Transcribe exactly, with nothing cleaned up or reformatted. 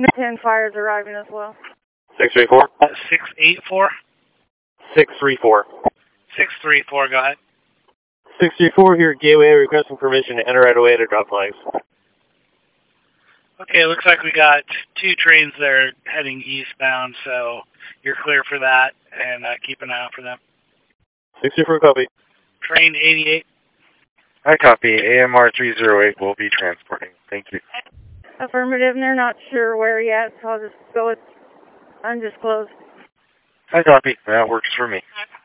ten fires arriving as well. six three four? Uh, six eight four? six three four. six three four, go ahead. six three four here at Gateway, requesting permission to enter right away to drop flags. Okay, looks like we got two trains there heading eastbound, so you're clear for that, and uh, keep an eye out for them. six three four, copy. Train eighty-eight. I copy. A M R three zero eight will be transporting. Thank you. Affirmative, and they're not sure where yet, so I'll just go with undisclosed. I copy. That works for me.